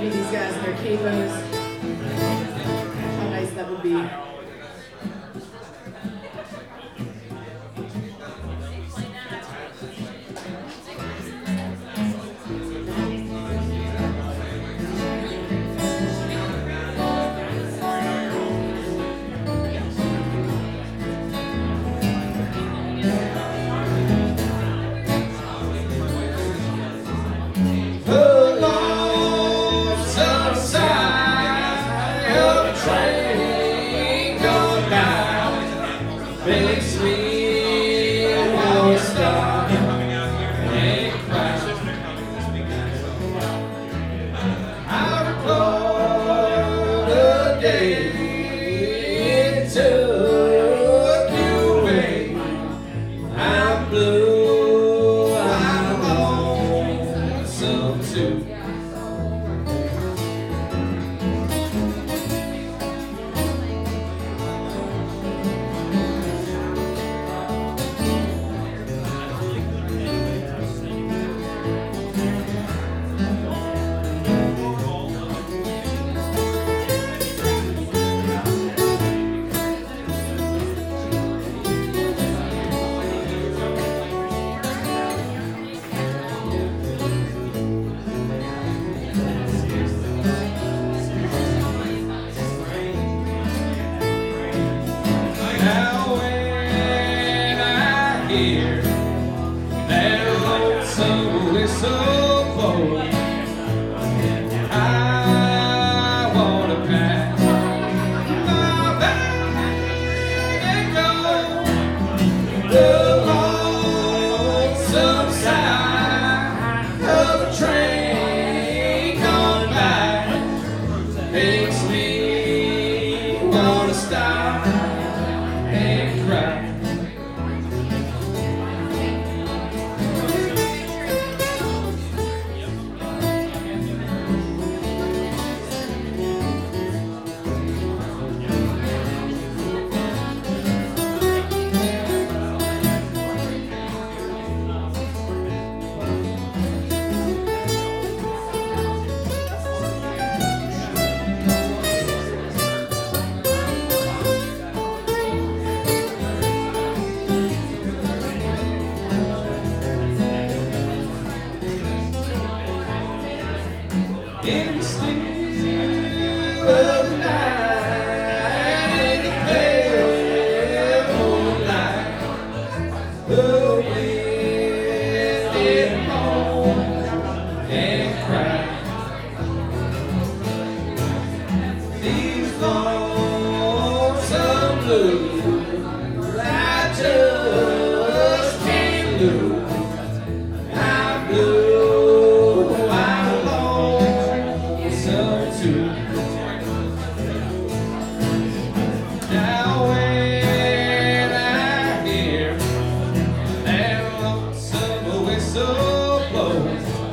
meet these guys in their capos. How nice that would be. Makes me wanna stop and cry. I recall the day it took you away. I'm blue, I'm lonesome too. Now when I hear that lonesome whistle blow, I wanna pack my bag and go the lonesome side of a train gone by. Makes me wanna stop and cry. In the still of the night, in the pale moonlight, the wind did moan and cry. These lonesome blues I just can't lose. I'm blue, I'm lonesome too. Now when I hear that lonesome whistle blow,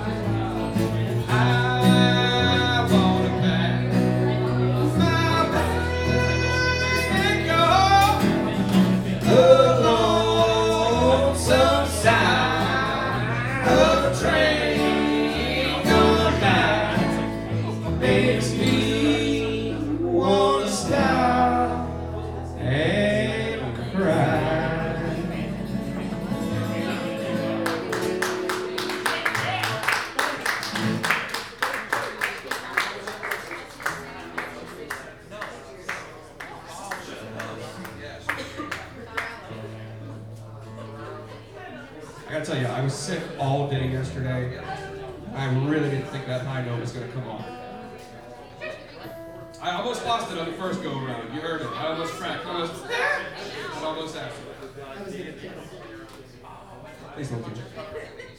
I wanna pack my bag and go the lonesome side of a train gone by. Makes me wanna stop and cry. I gotta tell you, I was sick all day yesterday. I really didn't think that high note was gonna come on. I almost lost it on the first go around. You heard it. I almost cracked. I almost after. I was gonna kill. Please don't do it.